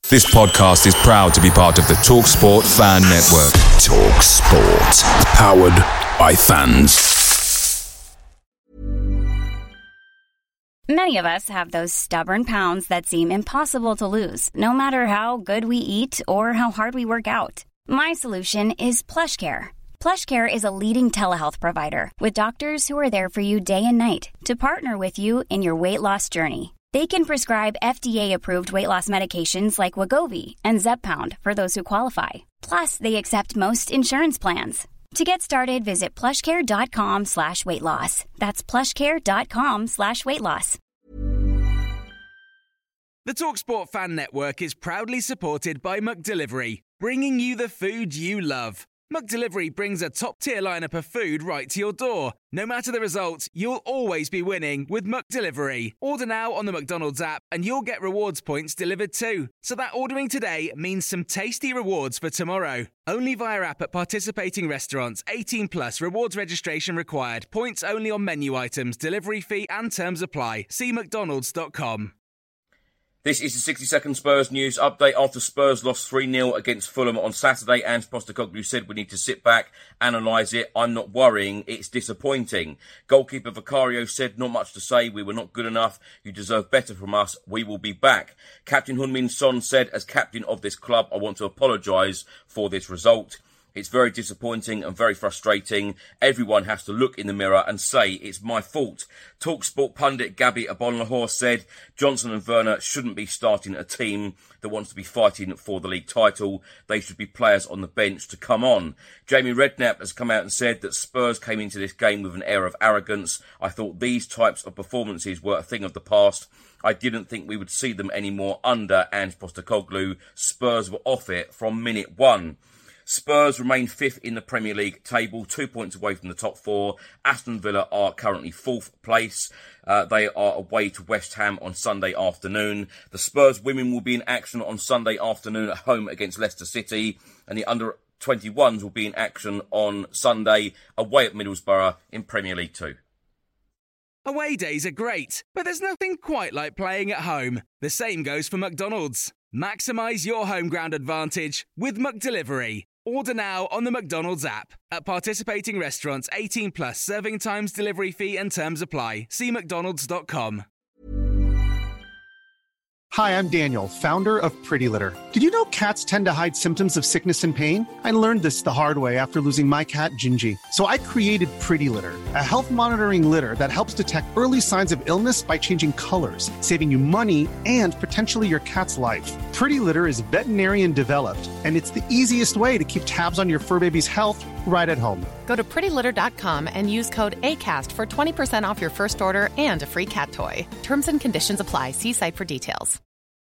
This podcast is proud to be part of the TalkSport Fan Network. TalkSport. Powered by fans. Many of us have those stubborn pounds that seem impossible to lose, no matter how good we eat or how hard we work out. My solution is PlushCare. PlushCare is a leading telehealth provider with doctors who are there for you day and night to partner with you in your weight loss journey. They can prescribe FDA-approved weight loss medications like Wegovy and Zepbound for those who qualify. Plus, they accept most insurance plans. To get started, visit plushcare.com/weightloss. That's plushcare.com/weightloss. The TalkSport Fan Network is proudly supported by McDelivery, bringing you the food you love. McDelivery brings a top-tier lineup of food right to your door. No matter the result, you'll always be winning with McDelivery. Order now on the McDonald's app and you'll get rewards points delivered too. So that ordering today means some tasty rewards for tomorrow. Only via app at participating restaurants. 18 plus. Rewards registration required. Points only on menu items. Delivery fee and terms apply. See mcdonalds.com. This is the 60-second Spurs news update. After Spurs lost 3-0 against Fulham on Saturday, Ange Postecoglou said we need to sit back, analyse it. I'm not worrying, it's disappointing. Goalkeeper Vicario said, not much to say, we were not good enough, you deserve better from us, we will be back. Captain Heung-min Son said, as captain of this club, I want to apologise for this result. It's very disappointing and very frustrating. Everyone has to look in the mirror and say, it's my fault. TalkSport pundit Gabby Agbonlahor said, Johnson and Werner shouldn't be starting a team that wants to be fighting for the league title. They should be players on the bench to come on. Jamie Redknapp has come out and said that Spurs came into this game with an air of arrogance. I thought these types of performances were a thing of the past. I didn't think we would see them anymore under Ange Postecoglou. Spurs were off it from minute one. Spurs remain fifth in the Premier League table, 2 points away from the top four. Aston Villa are currently fourth place. They are away to West Ham on Sunday afternoon. The Spurs women will be in action on Sunday afternoon at home against Leicester City. And the under-21s will be in action on Sunday away at Middlesbrough in Premier League 2. Away days are great, but there's nothing quite like playing at home. The same goes for McDonald's. Maximise your home ground advantage with McDelivery. Order now on the McDonald's app. At participating restaurants, 18 plus, serving times, delivery fee and terms apply. See mcdonalds.com. Hi, I'm Daniel, founder of Pretty Litter. Did you know cats tend to hide symptoms of sickness and pain? I learned this the hard way after losing my cat, Gingy. So I created Pretty Litter, a health monitoring litter that helps detect early signs of illness by changing colors, saving you money and potentially your cat's life. Pretty Litter is veterinarian developed, and it's the easiest way to keep tabs on your fur baby's health right at home. Go to prettylitter.com and use code ACAST for 20% off your first order and a free cat toy. Terms and conditions apply. See site for details.